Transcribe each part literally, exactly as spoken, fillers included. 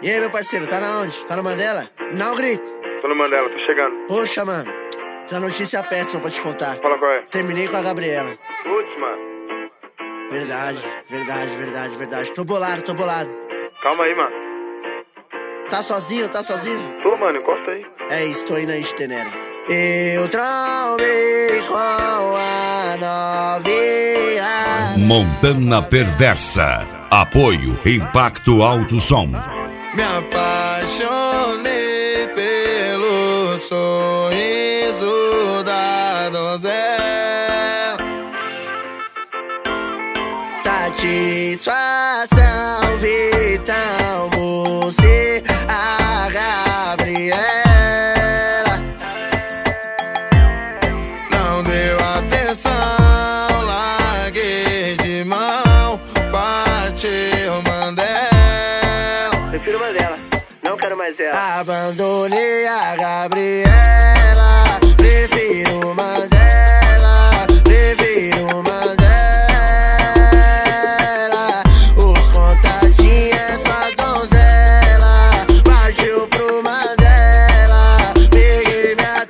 E aí, meu parceiro, tá na onde? Tá no Mandela? Não grita. Tô no Mandela, tô chegando. Poxa, mano, tem uma notícia péssima pra te contar. Fala qual é. Terminei com a Gabriela. Putz, mano. Verdade, verdade, verdade, verdade. Tô bolado, tô bolado. Calma aí, mano. Tá sozinho, tá sozinho? Tô, mano, encosta aí. É isso, tô indo aí de Tenera. Eu trombei com a novinha. Montana Perversa. Apoio Impacto Alto Som. Me apaixonei pelo sorriso da donzela. Satisfação vital, você, a Gabriela. Não deu atenção, larguei de mão, partiu Mandela. Prefiro Mandela, não quero mais ela. Abandonei a Gabriela, prefiro Mandela, prefiro Mandela. Os contatinhos é só donzela, partiu pro Mandela, peguei minha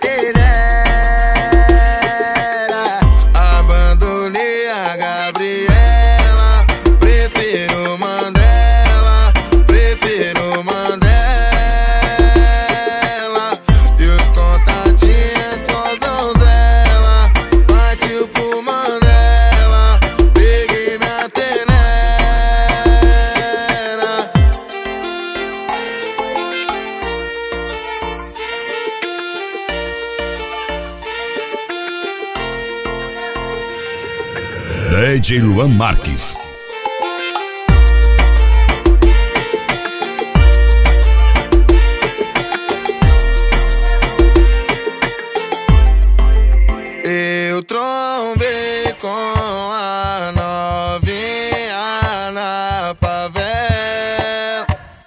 tenera. Abandonei a Gabriela, prefiro Mandela, prefiro Mandela. E os contatinhos só donzela, partiu pro Mandela, peguei minha tenera. D J Luan Marques. Eu trombei com a novinha na favela.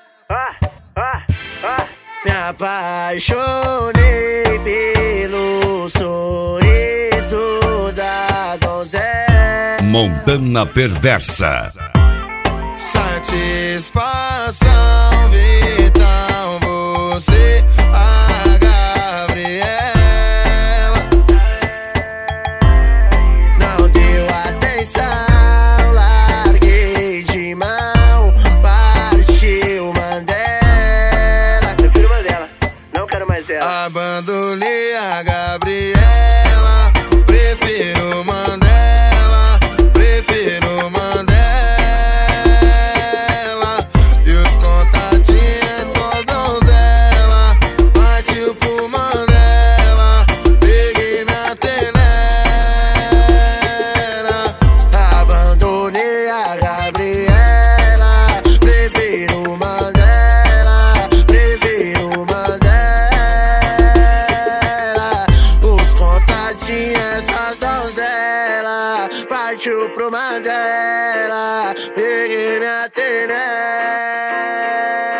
Me apaixonei pelo sorriso da donzela. Montana Perversa. Satisfação vital, você, a Gabriela. Não deu atenção, larguei de mão, partiu Mandela. Prefiro Mandela, não quero mais ela. Abandonei a Gabriela, prefiro Mandela, prefiro Mandela. E os contatinhos só donzela, partiu pro Mandela, peguei minha tenera. Abandonei a Gabriela, prefiro Mandela, prefiro Mandela. Os contatinhos as donzela, partiu pro Mandela, peguei minha tenera.